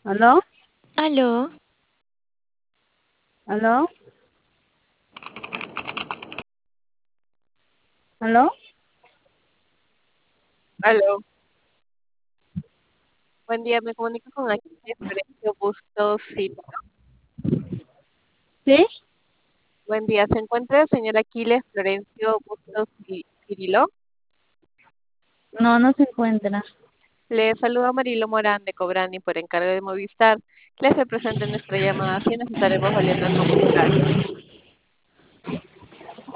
¿Aló? Aló, ¿Aló? ¿Aló? Aló, buen día, me comunico con Aquiles Florencio Bustos Cirilo. ¿Sí? Buen día, ¿se encuentra el señor Aquiles Florencio Bustos Cirilo? No, no se encuentra. Le saluda Marilo Morán de Cobrani por encargo de Movistar. Les representa en nuestra llamada si nos estaremos valiendo el momento horario.